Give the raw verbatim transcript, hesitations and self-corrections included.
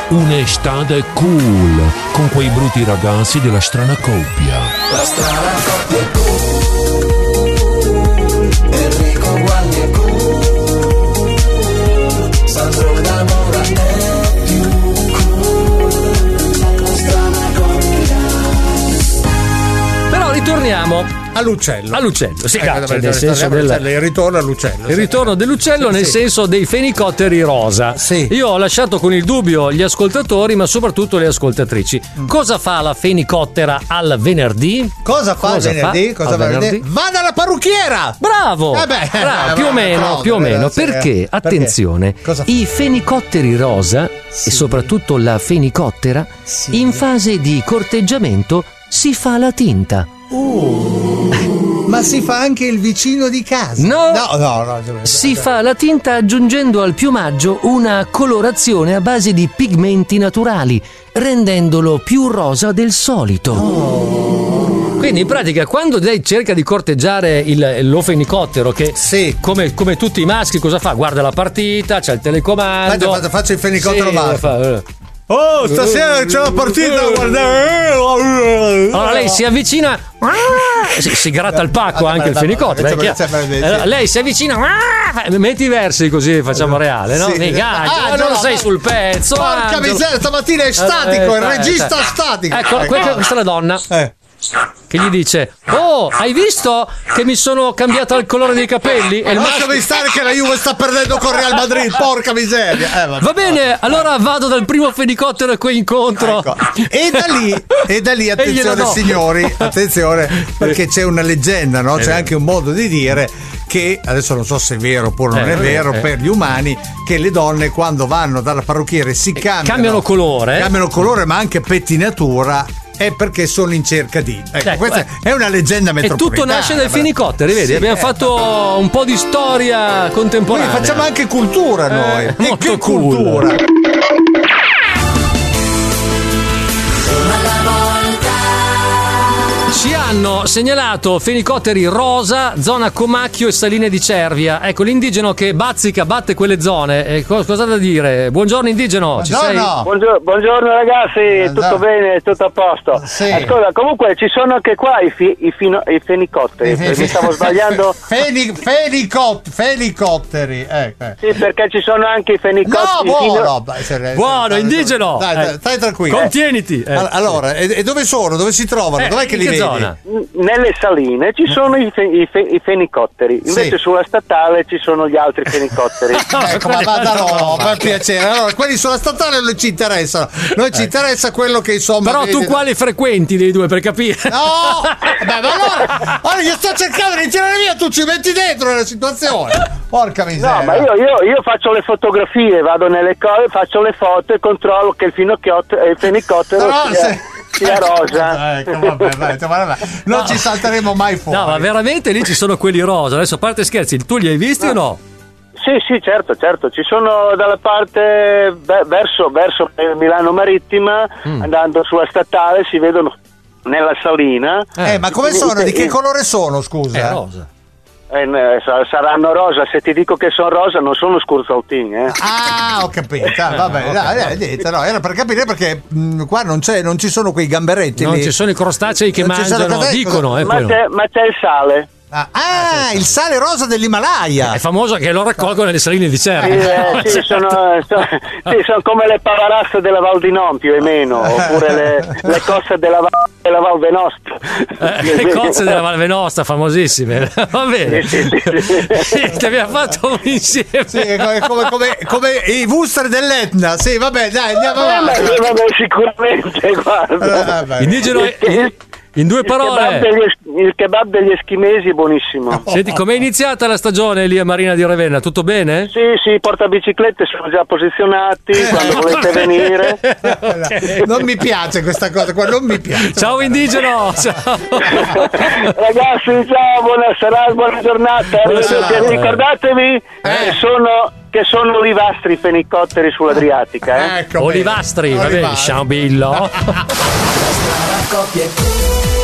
un'estate cool con quei brutti ragazzi della strana coppia. La strana coppia è cool, Enrico Guagni è cool, Sandro D'Amora è più cool, la strana coppia. Però ritorniamo all'uccello. All'uccello, sì, eh, cioè, cioè, nel senso del il ritorno all'uccello. Il ritorno dell'uccello, sì, nel sì. senso dei fenicotteri rosa. Sì. Io ho lasciato con il dubbio gli ascoltatori, ma soprattutto le ascoltatrici. Mm. Cosa fa la fenicottera al venerdì? Cosa fa Cosa il venerdì? fa Cosa al fa venerdì? Va dalla parrucchiera! Bravo! Eh beh, Bravo, eh, più o meno, bravo, più o meno. sì, Perché, eh. attenzione, Perché? i fenicotteri rosa, sì, e soprattutto la fenicottera, sì, in fase di corteggiamento si fa la tinta. Uh. Ma si fa anche il vicino di casa? No, no, no, no, no. Si fa la tinta aggiungendo al piumaggio una colorazione a base di pigmenti naturali, rendendolo più rosa del solito. Oh. Quindi in pratica quando lei cerca di corteggiare il, lo fenicottero, che sì, come, come tutti i maschi cosa fa? Guarda la partita, c'è il telecomando. Faccio, faccio il fenicottero, sì, maschio. fa, oh, stasera c'è la partita da guardare. Allora lei si avvicina, si, si gratta il pacco anche il fenicottero. Allora, lei si avvicina, metti i versi così facciamo reale, no? Sì. Ah, ah, non no, sei sul pezzo. Porca Angelo. miseria, stamattina è statico, eh, il eh, regista eh, statico. Ecco, ecco, questa è la donna. Eh. Che gli dice: oh, hai visto che mi sono cambiato il colore dei capelli? E il Lasciami maschio... stare che la Juve sta perdendo con Real Madrid, porca miseria. Eh, Va bene, allora vado dal primo fenicottero e qui incontro. Ecco. E da lì, e da lì attenzione signori, attenzione, perché c'è una leggenda, no? C'è anche un modo di dire che, adesso non so se è vero oppure non eh, è vero, eh. per gli umani, che le donne quando vanno dalla parrucchiere si cambiano, cambiano colore. Cambiano colore, ma anche pettinatura. È perché sono in cerca di. Ecco, ecco, questa ecco. è una leggenda metropolitana. E tutto nasce dai fenicotteri, vedi? Sì, Abbiamo eh, fatto un po' di storia contemporanea. Quindi facciamo anche cultura noi. Eh, e molto che cool. cultura! Ci hanno segnalato fenicotteri rosa, zona Comacchio e Saline di Cervia. Ecco, l'indigeno che bazzica, batte quelle zone. Eh, co- cosa da dire? Buongiorno indigeno, ci sei? Buongiorno, buongiorno ragazzi, Buongiorno. tutto bene, tutto a posto. Sì. Ascolta, comunque ci sono anche qua i, fi- i, fino- i fenicotteri, I fe- mi stavo sbagliando? Feni- fenicot- fenicotteri, ecco. Eh. Sì, perché ci sono anche i fenicotteri. No, fino- buono, dai, se- Buono, se- indigeno. Dai, dai, stai tranquillo. Contieniti. Eh. All- Allora, e, e dove sono? Dove si trovano? Eh, Dov'è che in li che vedi? zona? Nelle saline ci sono i, fe- i, fe- i fenicotteri, invece Sì. sulla statale ci sono gli altri fenicotteri. Ecco, ma vada no, per piacere. Allora, quelli sulla statale non ci interessano. Noi ci interessa quello che insomma. Però tu vedi- quali frequenti dei due per capire? No! Beh, ma allora, allora io sto cercando di tirare via, tu ci metti dentro nella situazione. Porca miseria. No, ma io, io, io faccio le fotografie, vado nelle cose, faccio le foto e controllo che il, finocchiotto- eh, il fenicottero Però sia, se- sia rosa. Ecco, vabbè, vai, vabbè. Non No. ci salteremo mai fuori. No, ma veramente lì ci sono quelli rosa. Adesso a parte scherzi, tu li hai visti o no? Sì, sì, certo, certo. Ci sono dalla parte beh, verso, verso Milano Marittima, Mm. andando sulla statale, si vedono nella salina. Eh, ma come sono? Di che Eh, colore sono, scusa? È rosa. eh, eh, sa- saranno rosa. Se ti dico che sono rosa, non sono scurzautin, eh. Ah, ho capito. Ah, vabbè, dai, eh, dite, no, era per capire perché mh, qua non, c'è, non ci sono quei gamberetti. Non lì. ci sono i crostacei che Non ci sono mangiano, cos'è? dicono. Eh, Ma poi no. c'è, ma c'è il sale. Ah, ah, il sale rosa dell'Himalaya. È famoso che lo raccolgono nelle saline di Sì, Cervia. eh, sì, sono, sono, sì, sono come le pavarasse della Val di Non più o meno, oppure le, le cosse della, Val- della Val Venosta. Eh, le cozze della Val Venosta, famosissime. Va bene. Sì, sì, sì, sì. Sì, ti abbiamo fatto un insieme. Sì, è come, come, come, come i booster dell'Etna. Sì, vabbè, dai, andiamo Eh, avanti. ma- vabbè, sicuramente, guarda. Eh, vabbè. Indigeno, in, in due Il kebab, parole. degli, es- il kebab degli eschimesi è buonissimo. Senti, com'è iniziata la stagione lì a Marina di Ravenna? Tutto bene? Sì, sì, i portabiciclette sono già posizionati quando volete venire. Non mi piace questa cosa qua, non mi piace. Ciao indigeno! Ciao! Ragazzi, ciao, buona serata, buona giornata. serata. Ricordatevi Eh. che sono che sono olivastri i fenicotteri sull'Adriatica, eh? Ecco, Olivastri, va bene, Olivastri. sciambillo. La strana coppia è cool.